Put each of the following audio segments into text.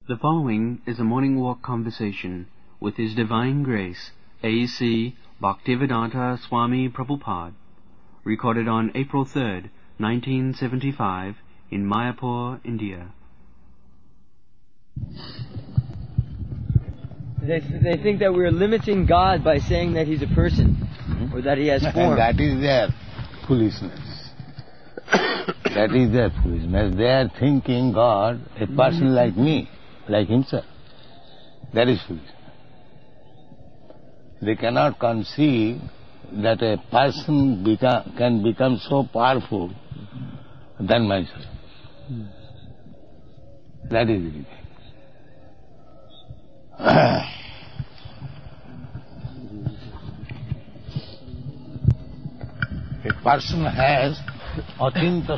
The following is a morning walk conversation with His Divine Grace, A.C. Bhaktivedanta Swami Prabhupada, recorded on April 3rd, 1975, in Mayapur, India. They think that we're limiting God by saying that He's a person, or that He has form. And that is their foolishness. That is their foolishness. They are thinking God, a person like me, like himself. That is foolishness. They cannot conceive that a person can become so powerful than myself. That is the thing. A person has Achinta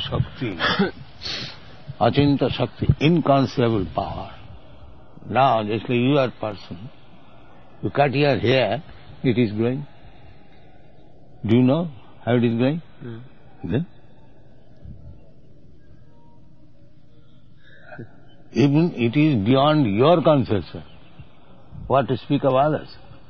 Shakti, inconceivable power. Now, just like you are a person, you cut your hair, it is growing. Do you know how it is growing? Then? Even it is beyond your conception. What to speak of others?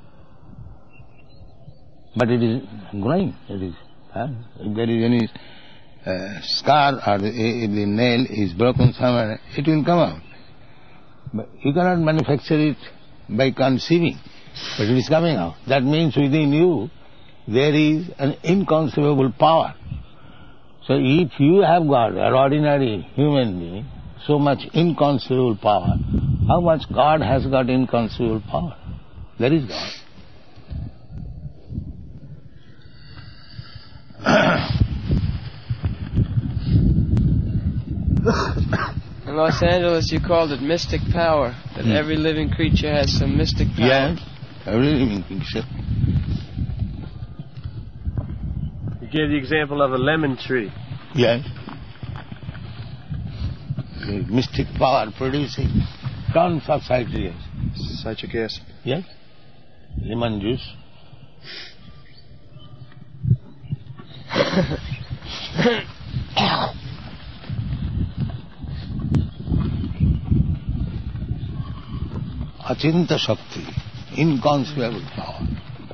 But it is growing. It is. If there is any scar or if the nail is broken somewhere, it will come out. But you cannot manufacture it by conceiving, but it is coming out. That means within you there is an inconceivable power. So if you have got an ordinary human being, so much inconceivable power, how much God has got inconceivable power? There is God. In Los Angeles, you called it mystic power, that every living creature has some mystic power. Yes, every living creature. You gave the example of a lemon tree. Yes. The mystic power producing tons of citric acid. Citric acid. Yes. Lemon juice. Achinta Shakti, inconceivable power.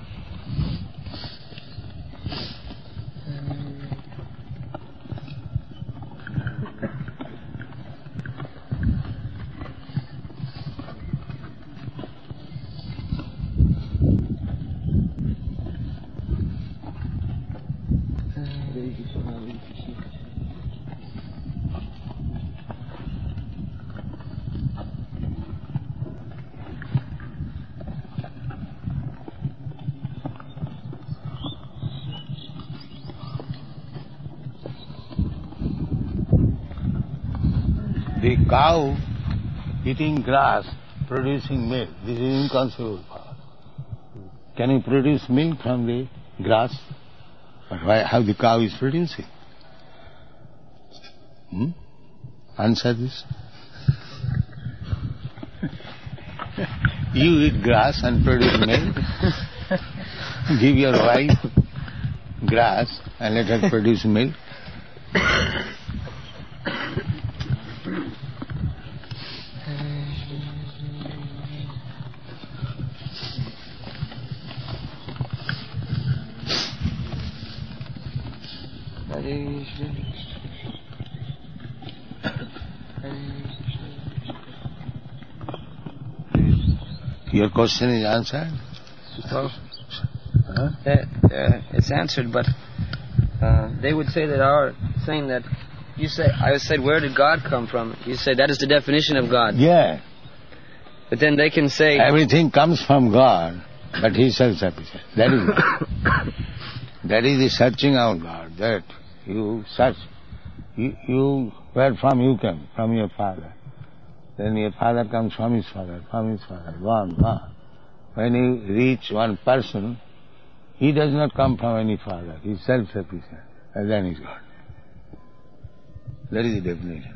The cow eating grass, producing milk, this is inconceivable power. Can you produce milk from the grass? But how the cow is producing? Answer this. You eat grass and produce milk. Give your wife grass and let her produce milk. Your question is answered? Well, it's answered, but they would say that saying that I said, where did God come from? You say that is the definition of God. Yeah. But then they can say everything comes from God, but He is self-sufficient. That is God. That is the searching out God. That you search. Where from you came? From your father. Then your father comes from his father, one. When you reach one person, he does not come from any father. He is self-sufficient. And then he is God. That is the definition.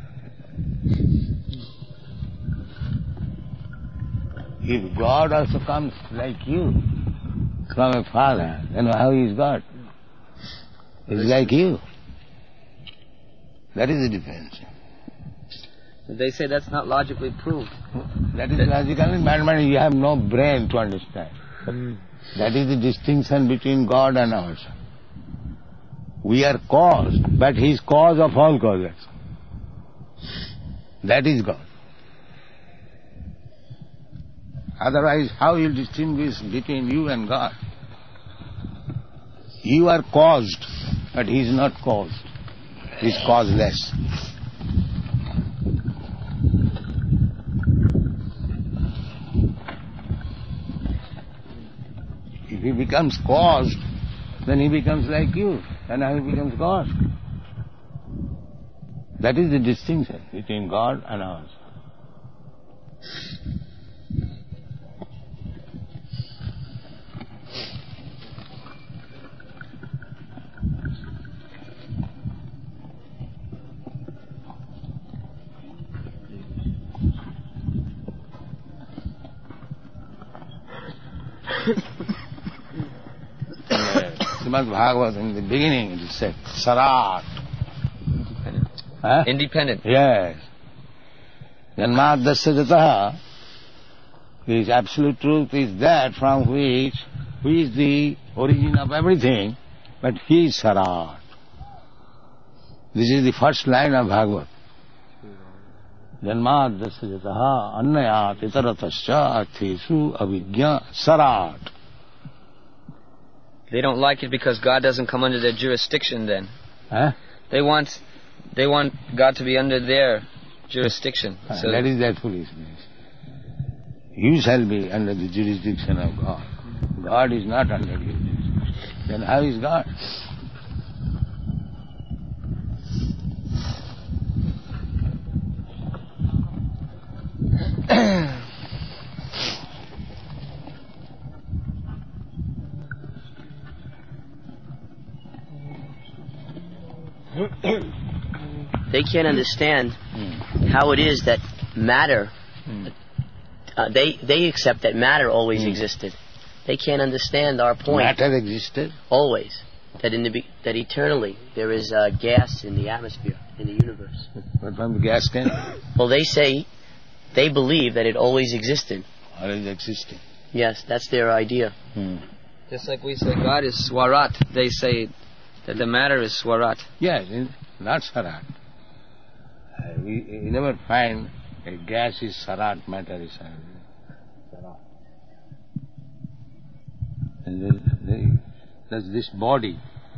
If God also comes like you, from a father, then how is God? He is like you. That is the difference. They say that's not logically proved. That is logically, but you have no brain to understand. That is the distinction between God and ours. We are cause, but He is cause of all causes. That is God. Otherwise, how you distinguish between you and God? You are caused, but He is not caused. He is causeless. If He becomes caused, then He becomes like you, and how He becomes God. That is the distinction between God and ours. Srimad Bhagavad, in the beginning, it is said, Sarat. Independent. Huh? Independent. Yes. Janmadasya jataha, his absolute truth is that from which He is the origin of everything, but He is Sarat. This is the first line of Bhagavad. Janmadasya jataha annayat itaratasya arthesu avijñā Sarat. They don't like it because God doesn't come under their jurisdiction then. Huh? They want God to be under their jurisdiction. So That is that foolishness. You shall be under the jurisdiction of God. God is not under your jurisdiction. Then how is God? They can't understand how it is that matter, they accept that matter always existed. They can't understand our point. Matter existed? Always. That eternally there is gas in the atmosphere, in the universe. But from the gas can? Well, they believe that it always existed. Always existed. Yes, that's their idea. just like we say God is Swarat, they say that the matter is Swarat. Yes, not Sarat. We never find a gas is Sarat, matter is Sarat. And does this body,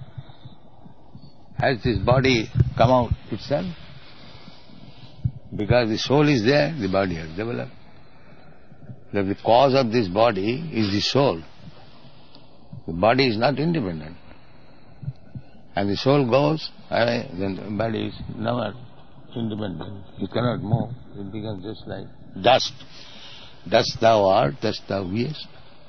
has this body come out itself? Because the soul is there, the body has developed. The cause of this body is the soul. The body is not independent. And the soul goes away, then the body is never independent. It cannot move. It becomes just like dust. Dust thou art, dust thou beest.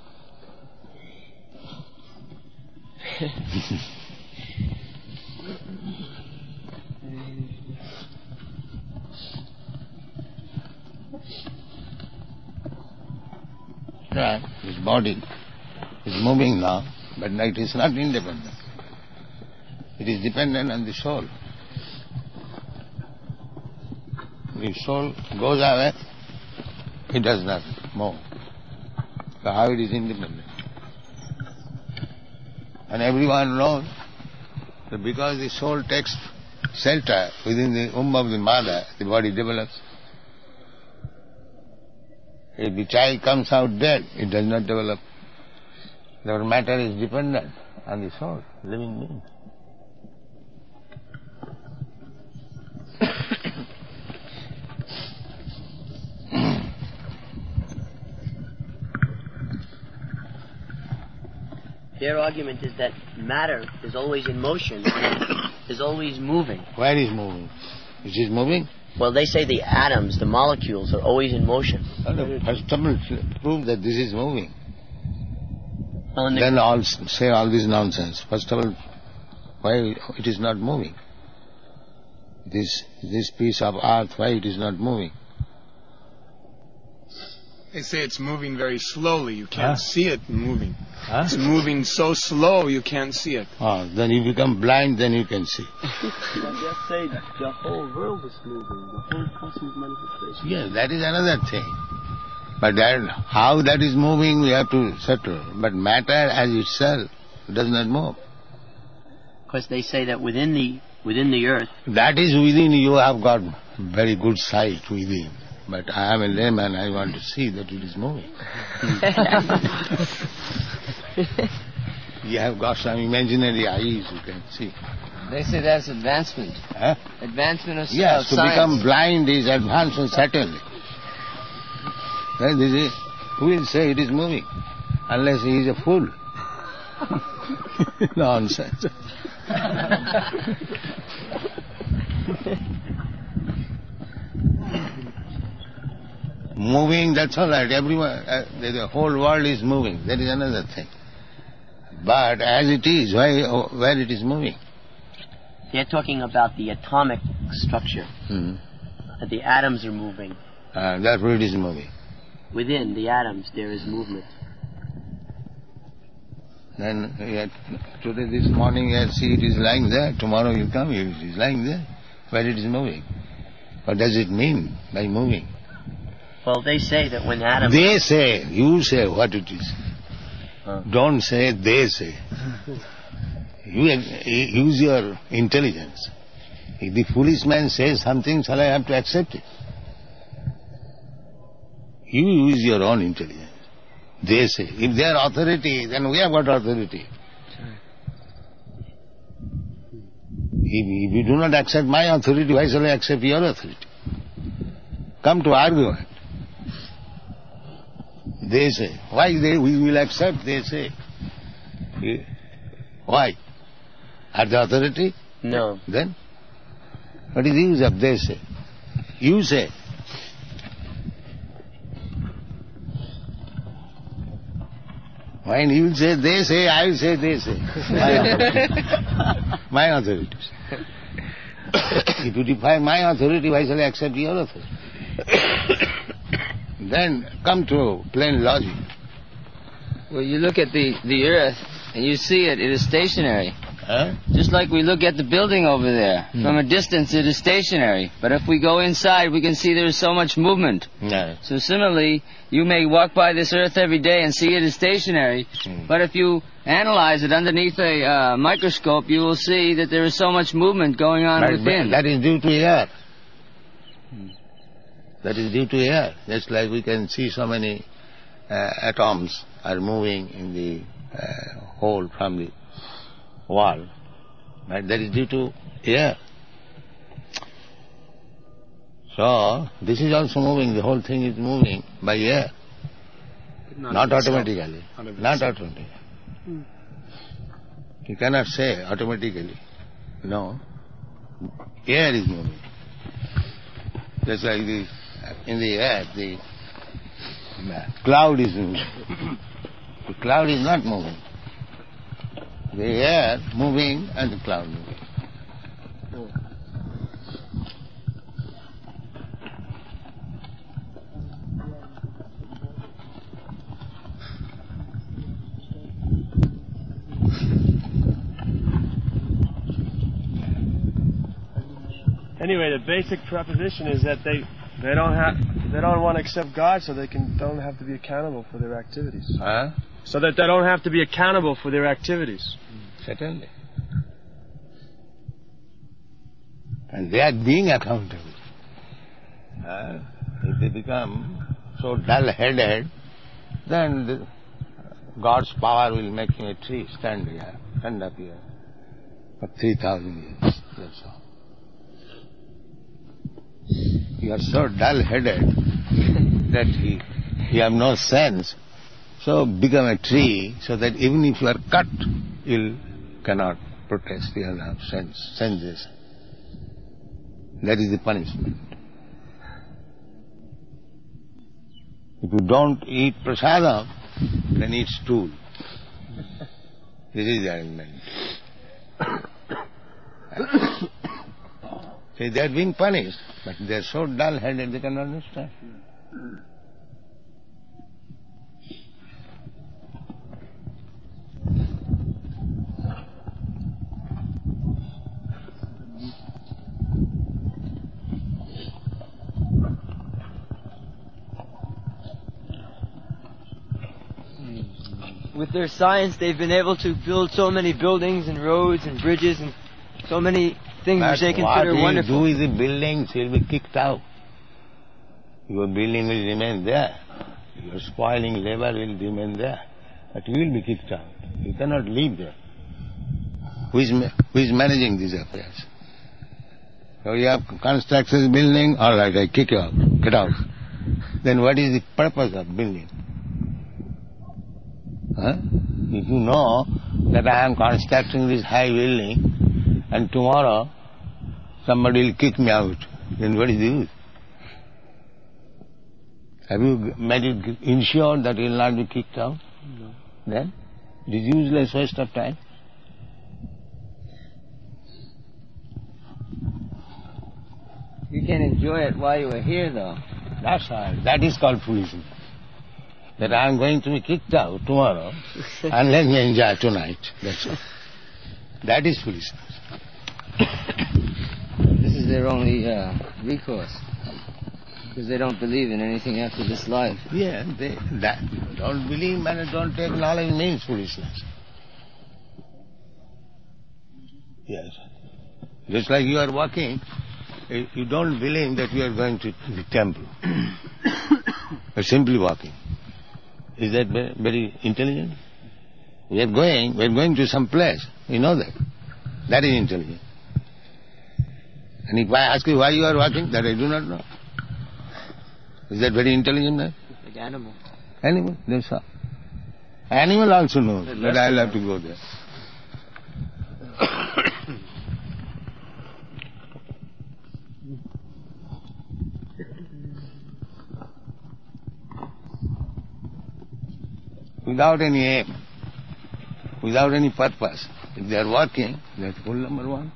Right. This body is moving now, but it is not independent. It is dependent on the soul. If soul goes away, it does not move. So how it is independent? And everyone knows that because the soul takes shelter within the womb of the mother, the body develops. If the child comes out dead, it does not develop. Our matter is dependent on the soul, living being. Their argument is that matter is always in motion, is always moving. Where is moving? Is it moving? Well, they say the atoms, the molecules, are always in motion. First of all, prove that this is moving. Well, Then all say all this nonsense. First of all, why it is not moving? This piece of earth, why it is not moving? They say it's moving very slowly. You can't see it moving. It's Huh? moving so slow you can't see it. Oh, then you become blind, then you can see. Just say the whole world is moving, the whole cosmic manifestation. Yes, that is another thing. But how that is moving, we have to settle. But matter as itself does not move. Because they say that within the earth, That is within. You have got very good sight within. But I am a layman, I want to see that it is moving. You have got some imaginary eyes, you can see. They say that's advancement. Huh? Advancement of Yes, to science. become blind is advancement, certainly. Who will say it is moving? Unless he is a fool. Nonsense. Moving, that's all right. Everyone, the whole world is moving. That is another thing. But as it is, where it is moving? they're talking about the atomic structure. Mm-hmm. The atoms are moving. That's where it is moving. Within the atoms, there is movement. Then today, this morning, you see it is lying there. Tomorrow you come, it is lying there. Where it is moving. What does it mean by moving? Well, they say that when atoms... They say, you say what it is. Don't say they say. You use your intelligence. If the foolish man says something, shall I have to accept it? You use your own intelligence. They say. If they are authority, then we have got authority. If you do not accept my authority, why shall I accept your authority? Come to argument. They say. Why we will accept, they say. Why? Are they authority? No. Then? What is the use of they say? You say. When you will say they say, I will say they say. My authority. If you defy my authority, why shall I accept your authority? Then come to plain logic. Well, you look at the earth and you see it is stationary. Huh? Just like we look at the building over there. From a distance it is stationary. But if we go inside we can see there is so much movement. No. So similarly, you may walk by this earth every day and see it is stationary. But if you analyze it underneath a microscope, you will see that there is so much movement going on within. That is due to air. That is due to air. Just like we can see so many atoms are moving in the hole from the wall. Right? That is due to air. So, this is also moving. The whole thing is moving by air. Not automatically. Not automatically. You cannot say automatically. No. Air is moving. Just like in the air, the cloud is moving. The cloud is not moving. The air moving and the cloud moving. Anyway, the basic proposition is that they don't want to accept God, so they don't have to be accountable for their activities. Huh? So that they don't have to be accountable for their activities. Certainly. And they are being accountable. If they become so dull-headed, then God's power will make him a tree, stand up here for 3,000 years. That's all. You are so dull-headed that you have no sense. So become a tree so that even if you are cut, you cannot protest. You will have senses. That is the punishment. If you don't eat prasadam, then eat stool. This is the arrangement. See, they are being punished, but they are so dull-headed they cannot understand. with their science, they've been able to build so many buildings and roads and bridges and so many things which they consider wonderful. What you do with the buildings, you'll be kicked out. Your building will remain there. Your spoiling labor will remain there. But you will be kicked out. You cannot live there. Who is managing these affairs? So you have constructed a building, all right, I kick you out. Get out. Then what is the purpose of building? Huh? If you know that I am constructing this high building and tomorrow somebody will kick me out, then what is the use? Have you made it ensured that you will not be kicked out? No. Then it is useless waste of time. You can enjoy it while you are here, though. That's all. That is called foolishness. That I am going to be kicked out tomorrow and let me enjoy tonight. That's all. That is foolishness. This is their only recourse. Because they don't believe in anything after this life. Yeah, they don't believe and don't take knowledge means foolishness. Yes. Just like you are walking, you don't believe that you are going to the temple. You are simply walking. Is that very intelligent? We are going to some place. You know that. That is intelligent. And if I ask you why you are walking, that I do not know. Is that very intelligent? Like animal. Animal, that's all. Animal also knows that I will have to go there. Without any aim, without any purpose. If they are working, that's rule number one.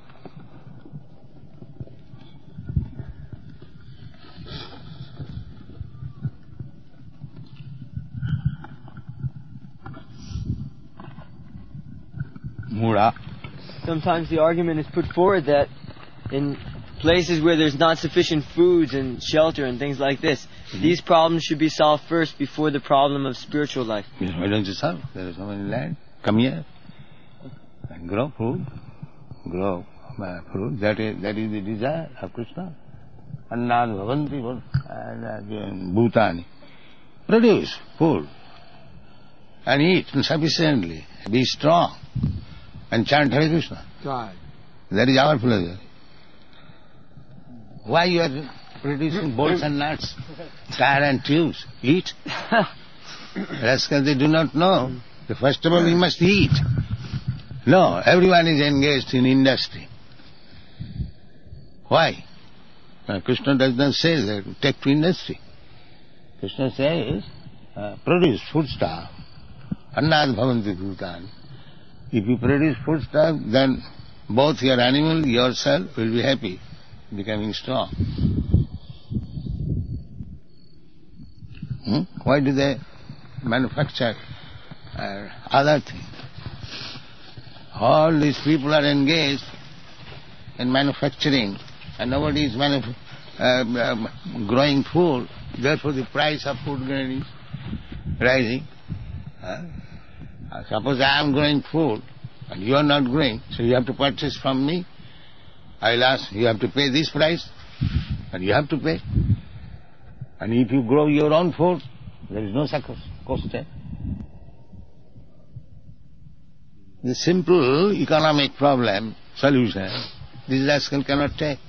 Mura. Sometimes the argument is put forward that in places where there's not sufficient foods and shelter and things like this, these problems should be solved first before the problem of spiritual life. Yes, why don't you solve? There is so many land. Come here and grow food. Grow fruit. That is the desire of Krishna. Annad bhavanti bhutani. Produce food and eat sufficiently. Be strong and chant Hare Krishna. God. That is our philosophy. Why you are producing bolts and nuts, tire and tubes? Eat. Rascals, they do not know. First of all, we must eat. No, everyone is engaged in industry. Why? Krishna does not say that take to industry. Krishna says, produce foodstuff. Annad bhavanti bhutani. If you produce foodstuff, then both your animal, yourself will be happy, becoming strong. Why do they manufacture other things? All these people are engaged in manufacturing and nobody is growing food. Therefore the price of food grain is rising. Suppose I am growing food and you are not growing, so you have to purchase from me. I will ask, you have to pay this price and you have to pay. And if you grow your own food, there is no cost. The simple economic problem solution, this rascal cannot take.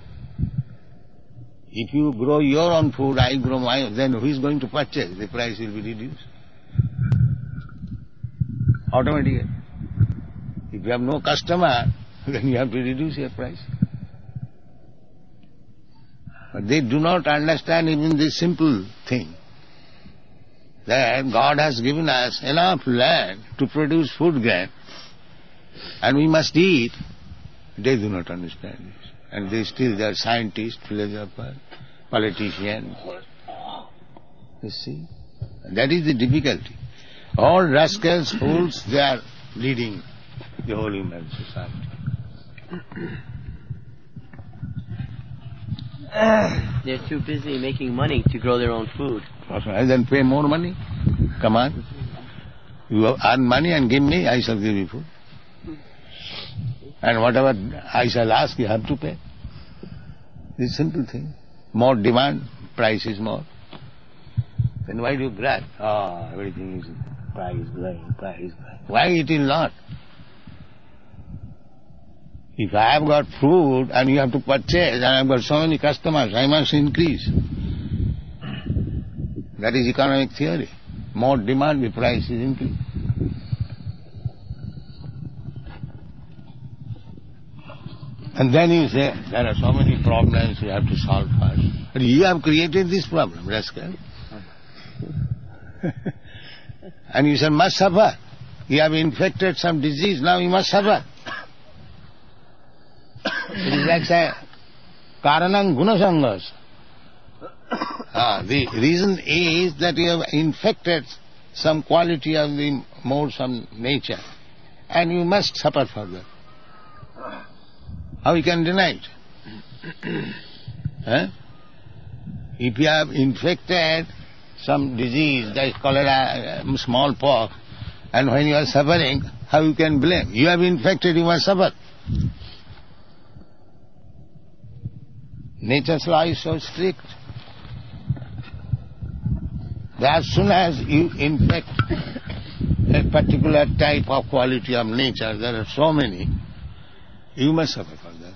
If you grow your own food, I grow my own, then who is going to purchase? The price will be reduced. Automatically. If you have no customer, then you have to reduce your price. But they do not understand even this simple thing, that God has given us enough land to produce food grain, and we must eat. They do not understand this. And they are scientists, philosophers, politicians. You see? That is the difficulty. All rascals, fools, they are leading the whole human society. They're too busy making money to grow their own food. And then pay more money. Come on. You earn money and give me, I shall give you food. And whatever I shall ask, you have to pay. This simple thing. More demand, price is more. Then why do you grab? Oh, everything is price going. Why it will not? If I have got food and you have to purchase and I have got so many customers, I must increase. That is economic theory. More demand, the price is increased. And then you say, there are so many problems you have to solve first. But you have created this problem, rascal. And you say, must suffer. You have infected some disease, now you must suffer. It is like saying, karanam gunasangas. The reason is that you have infected some quality of the modes of nature, and you must suffer for that. How you can deny it? If you have infected some disease, that is cholera, smallpox, and when you are suffering, how you can blame? You have infected, you must suffer. Nature's law is so strict. As soon as you infect a particular type of quality of nature, there are so many, you must suffer for that.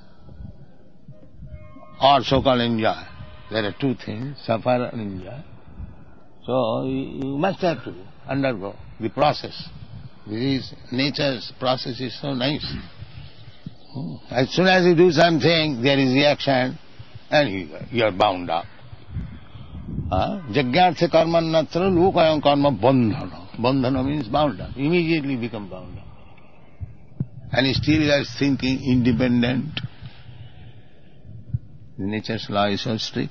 Or so-called enjoy. There are two things, suffer and enjoy. So you must have to undergo the process. This nature's process is so nice. As soon as you do something, there is reaction, and you are bound up. Jagyartha karma natra lokayam karma bandhana. Bandhana means bound up. Immediately become bound up. And still you are thinking independent. Nature's law is so strict.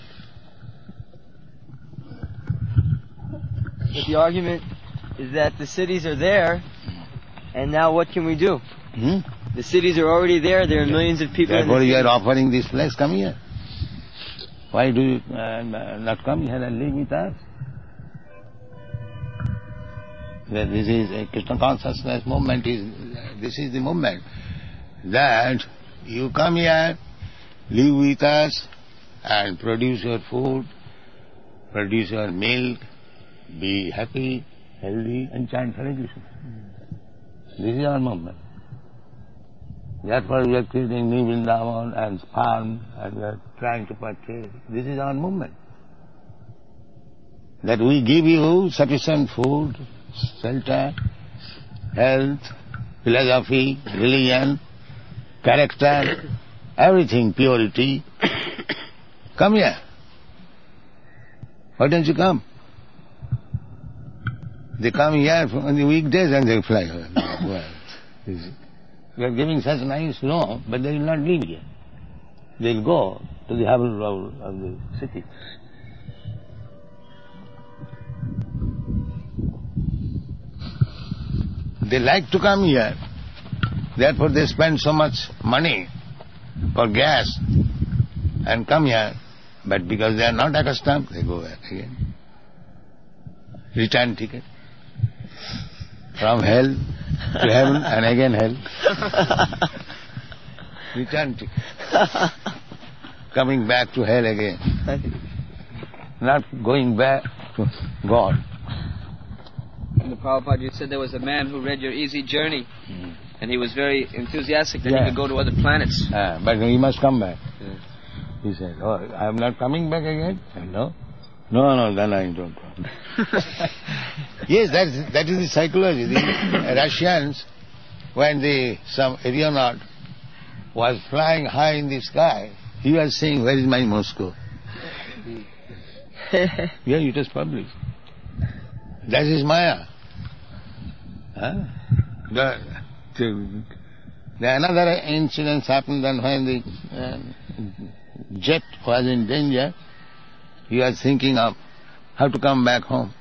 But the argument is that the cities are there, and now what can we do? The cities are already there, there are millions of people in the Therefore you cities. are offering this place, come here. Why do you not come here and live with us? This is a Krishna consciousness movement. This is the movement that you come here, live with us, and produce your food, produce your milk, be happy, healthy, and chant Hare Krishna. This is our movement. Therefore we are creating new Vrindavan and farm, and we are trying to purchase. This is our movement. That we give you sufficient food, shelter, health, philosophy, religion, character, everything, purity. Come here. Why don't you come? They come here on the weekdays and they fly away. Well, we are giving such nice law, but they will not live here. They will go to the Havel Road of the city. They like to come here, therefore they spend so much money for gas and come here, but because they are not accustomed, they go back again. Return ticket. From hell to heaven and again hell. Return ticket. Coming back to hell again. Not going back to God. And the Prabhupada, you said there was a man who read your Easy Journey, and he was very enthusiastic that he could go to other planets. But he must come back. He said, oh, I am not coming back again? No. No, then I don't come. Yes, that is the psychology. The Russians, when some aeronaut was flying high in the sky, he was saying, where is my Moscow? Yeah, it was published. That is Maya. Another incident happened then when the jet was in danger. He was thinking of how to come back home.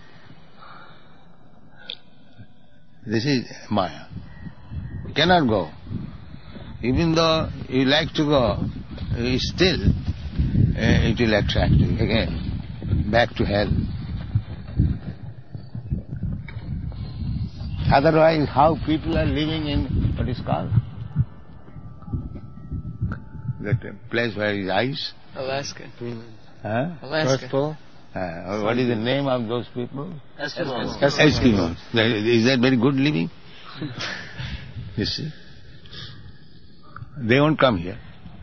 This is Maya. You cannot go. Even though you like to go, still it will attract you again, back to hell. Otherwise, how people are living in what is called? That place where is ice? Alaska. Huh? Alaska. North Pole? What is the name of those people? Eskimos. Eskimos. Is that very good living? You see? They won't come here.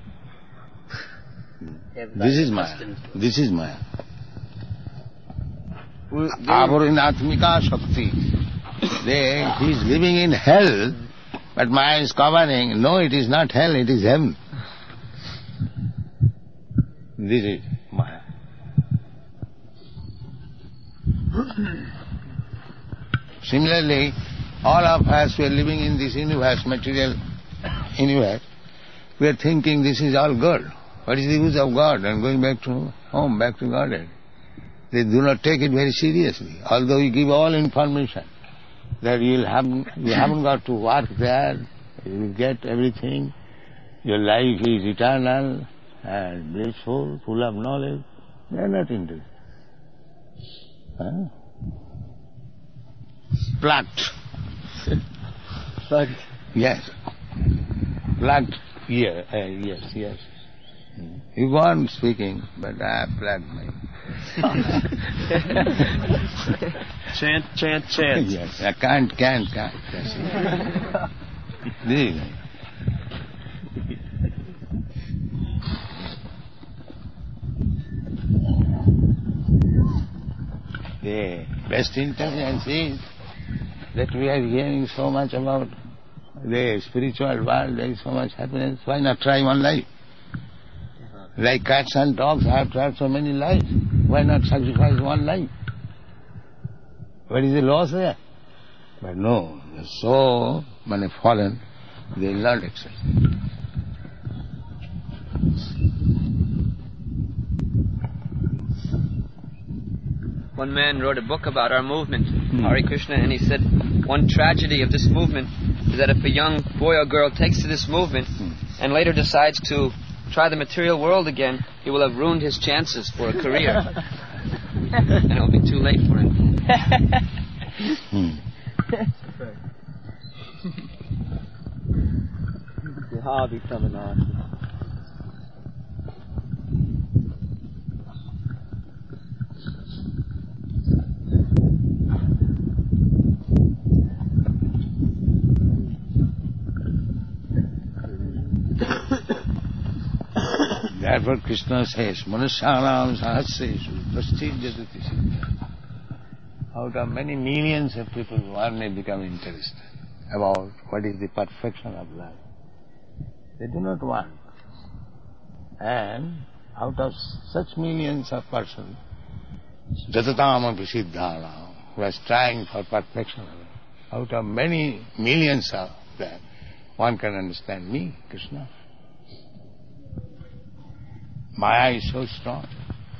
This is Maya. This is Maya. Avarinatmika Shakti. He is living in hell, but Maya is covering. No, it is not hell, it is heaven. This is Maya. Similarly, all of us who are living in this universe, material universe, we are thinking this is all good. What is the use of God? And going back to home, back to Godhead. They do not take it very seriously, although we give all information that you haven't got to work there, you will get everything, your life is eternal and blissful, full of knowledge. They are not interested. Huh? Plucked. Plugged. Yes. Plugged ear. Yes. You go on speaking, but I plugged me. Chant. Yes, I can't. That's it. This is it. The best intelligence is that we are hearing so much about the spiritual world, there is so much happiness. Why not try one life? Like cats and dogs have tried so many lives. Why not sacrifice one life? What is the loss there? But no, they're so many fallen, they will not accept. One man wrote a book about our movement, Hare Krishna, and he said one tragedy of this movement is that if a young boy or girl takes to this movement and later decides to try the material world again, he will have ruined his chances for a career. And it will be too late for him. The hobby coming on. Therefore Krishna says, Manusyanam sahasreshu prastijyadati siddha. Out of many millions of people, one may become interested about what is the perfection of life. They do not want. And out of such millions of persons, jatatama prasiddhanam, who are striving for perfection of life, out of many millions of them, one can understand me, Krishna. Maya is so strong.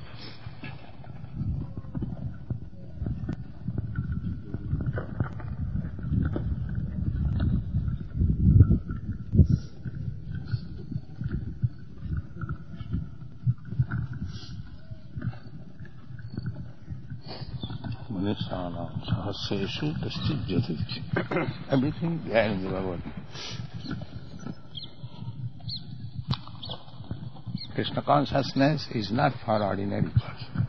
Manusyanam sahasreshu prastijyadati. Everything there in the Bhagavad Gita. Krishna consciousness is not for ordinary person.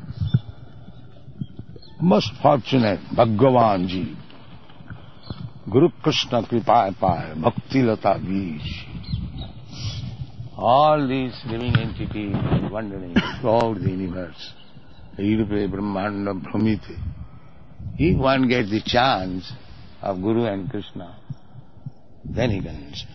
Most fortunate Bhagavan Ji, Guru Krishna Kripa Paya, Bhakti Lata Vish. All these living entities are wandering throughout the universe. Irupe Brahmanda Brahmite. If one gets the chance of Guru and Krishna, then he can understand.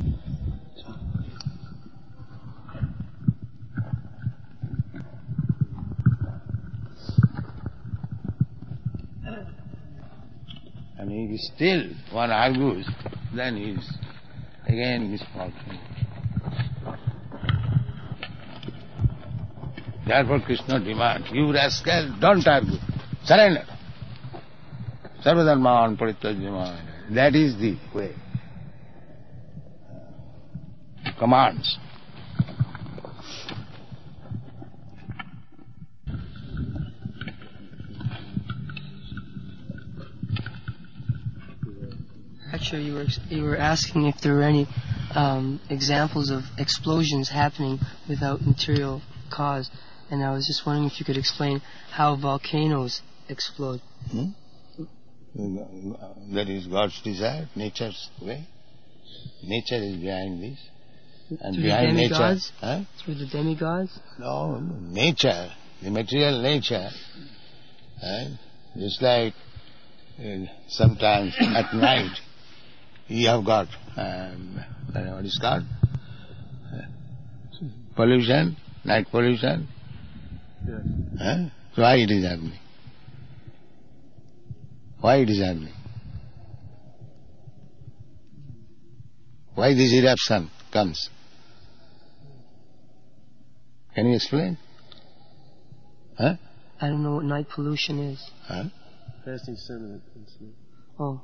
And if still one argues, then he is again misfortune. Therefore Krishna demands, you rascal, don't argue, surrender. Sarvadharman parityajyamaya. That is the way. He commands. Actually, you were asking if there were any examples of explosions happening without material cause, and I was just wondering if you could explain how volcanoes explode. That is God's desire, nature's way. Nature is behind this. And through behind the demigods? nature... Through the demigods? No, nature, the material nature. Just like sometimes at night you have got, what is called? Pollution, night pollution. Yes. So why it is happening? Why it is happening? Why this eruption comes? Can you explain? I don't know what night pollution is. Fasting sermon. Oh.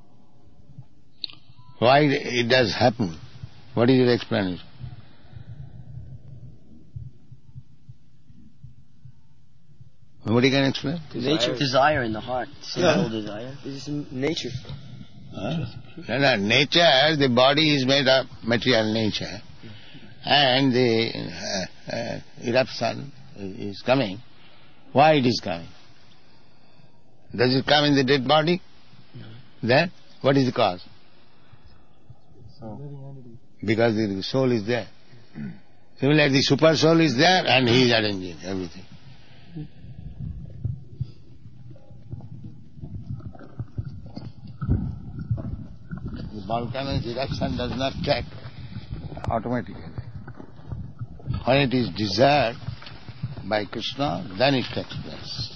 Why it does happen? What is your explanation? Nobody can explain? Desire in the heart. Sinful desire. This is nature. No, nature, the body is made of material nature, and the eruption is coming. Why it is coming? Does it come in the dead body? No. Then, what is the cause? Because the soul is there. Similarly, the super soul is there and he is arranging everything. The volcano's eruption does not take automatically. When it is desired by Krishna, then it takes place.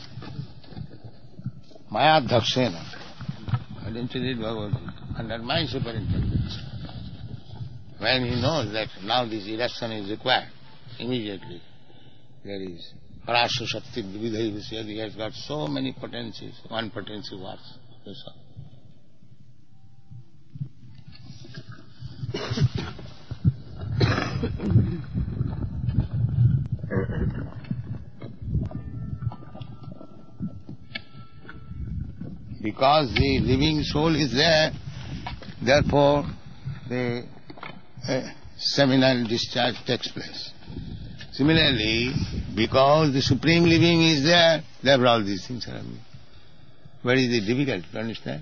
Maya Dhakshena. Why don't you read Bhagavad Gita? Under my superintendence. When he knows that now this eruption is required, immediately there is Parasha Shakti Vividha Visya. He has got so many potencies. One potency works. That's all. Because the living soul is there, therefore the seminal discharge takes place. Similarly, because the Supreme Living is there, therefore all these things are happening. What is the difficult to understand?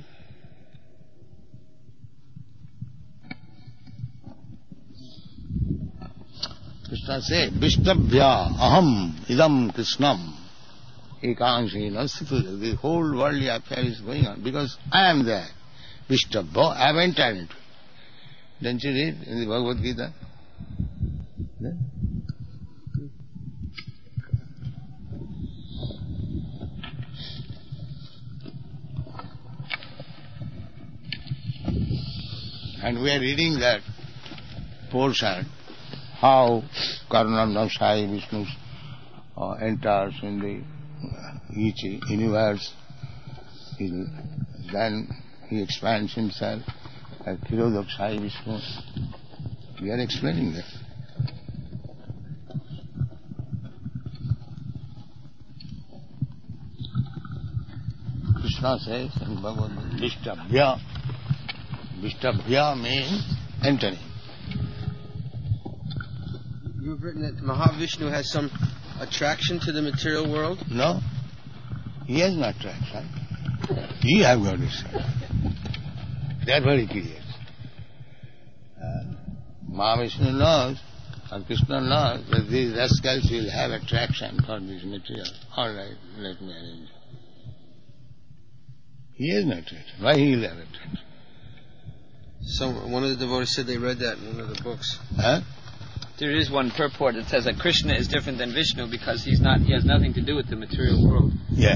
Krishna said, Vishtabhya aham idam Krishnam ekanshena sthita. The whole worldly affair is going on because I am there. Vishtabhya, I have entered into it. Don't you read in the Bhagavad Gita? Yeah? And we are reading that portion, how Karunam Sai Vishnu enters in the each universe, then he expands himself as Khirodak Sai Vishnu. We are explaining that. Krishna says in Bhagavad Gita, Vishtabhya. Vishtabhya means entering. You've written that Mahavishnu has some attraction to the material world? No. He has no attraction. He have got his. Therefore he creates. Mahavishnu knows, or Krishna knows, that these rascals will have attraction for this material. All right, let me arrange. He has no attraction. Why he will have attraction? So one of the devotees said they read that in one of the books. Huh? There is one purport that says that Krishna is different than Vishnu because he has nothing to do with the material world. Yeah.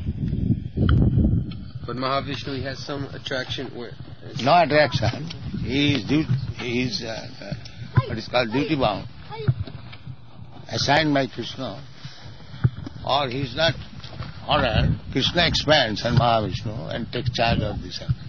But Mahavishnu, he has some attraction where... No attraction. He is what is called duty bound. Assigned by Krishna. Or he is not honored. Krishna expands on Mahavishnu and takes charge of this affair.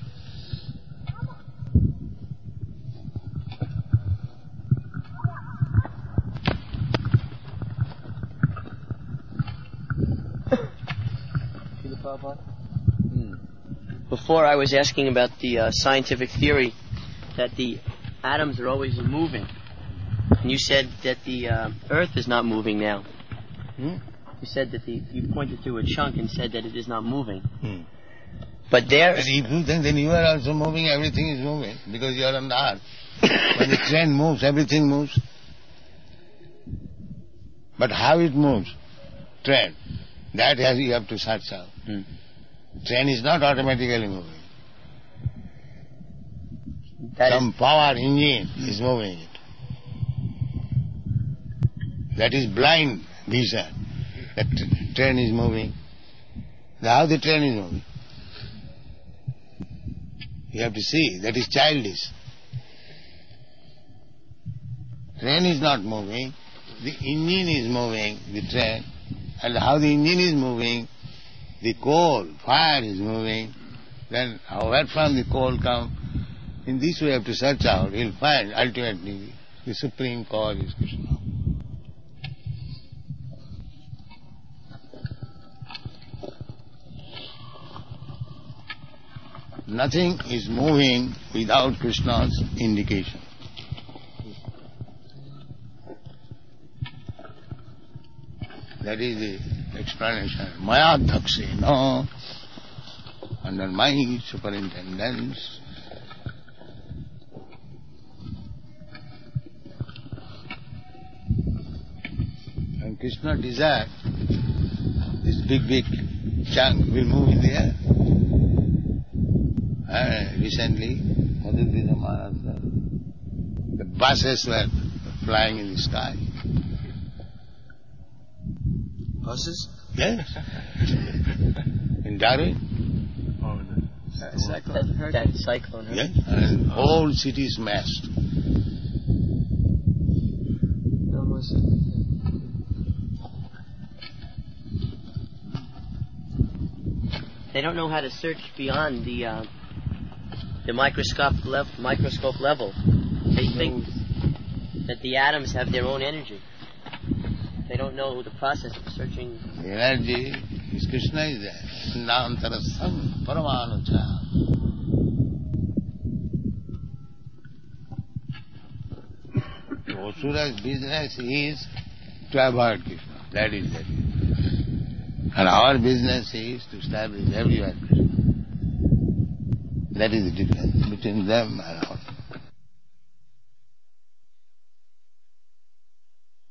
Before I was asking about the scientific theory that the atoms are always moving. And you said that the Earth is not moving now. You said that you pointed to a chunk and said that it is not moving. But there... If you think then you are also moving, everything is moving, because you are on the earth. When the train moves, everything moves. But how it moves, train, that you have to search out. Train is not automatically moving. Some power engine is moving it. That is blind vision. That train is moving. How the train is moving? You have to see. That is childish. Train is not moving. The engine is moving, the train. And how the engine is moving, the coal, fire is moving. Then where from the coal come? In this way you have to search out. You'll find ultimately the supreme cause is Krishna. Nothing is moving without Krishna's indication. That is the explanation. Maya Dhaksena, under my superintendence. And Krishna desired this big chunk will move in the air. Recently, Madhurya Maharaj, the buses were flying in the sky. Buses? Yes. In Darwin. That cyclone. Yes. And whole city smashed. They don't know how to search beyond the microscope level. They think that the atoms have their own energy. They don't know the process of searching. The energy is Krishna is there. Nantarasam paramanucha. Asura's business is to avoid Krishna. That is it. And our business is to establish everywhere Krishna. That is the difference between them and